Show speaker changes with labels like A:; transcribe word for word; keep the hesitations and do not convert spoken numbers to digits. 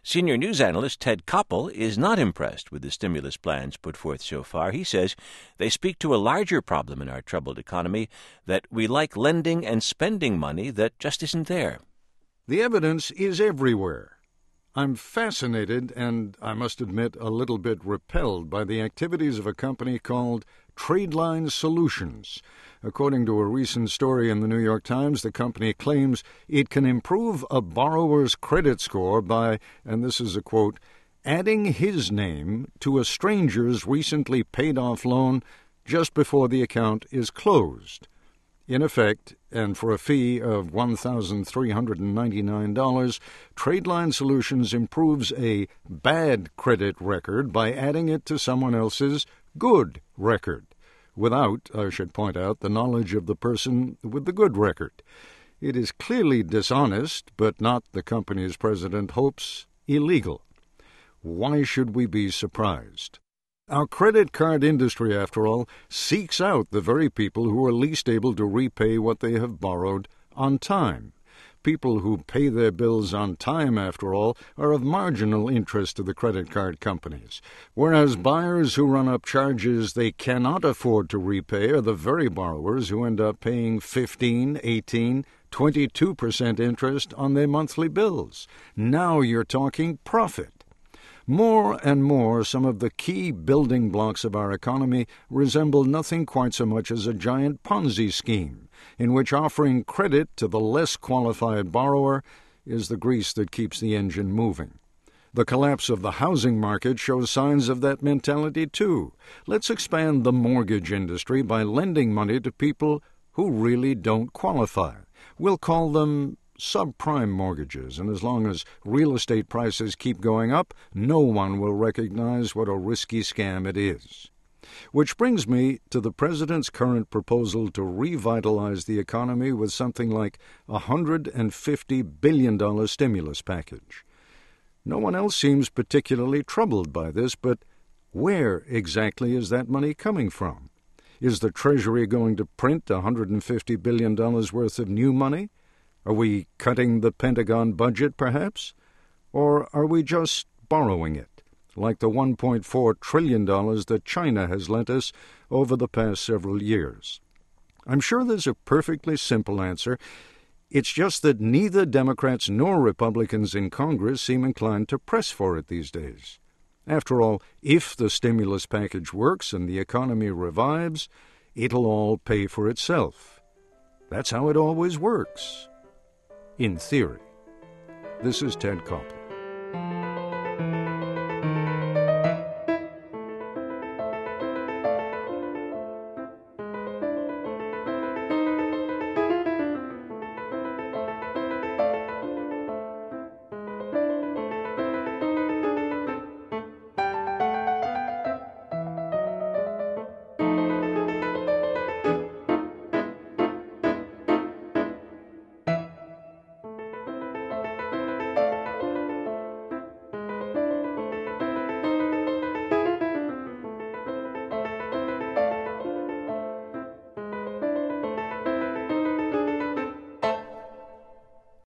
A: Senior news analyst Ted Koppel is not impressed with the stimulus plans put forth so far. He says they speak to a larger problem in our troubled economy, that we like lending and spending money that just isn't there.
B: The evidence is everywhere. I'm fascinated and, I must admit, a little bit repelled by the activities of a company called Tradeline Solutions. According to a recent story in the New York Times, the company claims it can improve a borrower's credit score by, and this is a quote, adding his name to a stranger's recently paid-off loan just before the account is closed. In effect, and for a fee of one thousand three hundred ninety-nine dollars, Tradeline Solutions improves a bad credit record by adding it to someone else's good record, without, I should point out, the knowledge of the person with the good record. It is clearly dishonest, but not, the company's president hopes, illegal. Why should we be surprised? Our credit card industry, after all, seeks out the very people who are least able to repay what they have borrowed on time. People who pay their bills on time, after all, are of marginal interest to the credit card companies, whereas buyers who run up charges they cannot afford to repay are the very borrowers who end up paying fifteen, eighteen, twenty-two percent interest on their monthly bills. Now you're talking profit. More and more, some of the key building blocks of our economy resemble nothing quite so much as a giant Ponzi scheme, in which offering credit to the less qualified borrower is the grease that keeps the engine moving. The collapse of the housing market shows signs of that mentality, too. Let's expand the mortgage industry by lending money to people who really don't qualify. We'll call them subprime mortgages, and as long as real estate prices keep going up, no one will recognize what a risky scam it is. Which brings me to the president's current proposal to revitalize the economy with something like a one hundred fifty billion dollars stimulus package. No one else seems particularly troubled by this, but where exactly is that money coming from? Is the Treasury going to print one hundred fifty billion dollars worth of new money? Are we cutting the Pentagon budget, perhaps? Or are we just borrowing it, like the one point four trillion dollars that China has lent us over the past several years? I'm sure there's a perfectly simple answer. It's just that neither Democrats nor Republicans in Congress seem inclined to press for it these days. After all, if the stimulus package works and the economy revives, it'll all pay for itself. That's how it always works. In theory. This is Ted Koppel.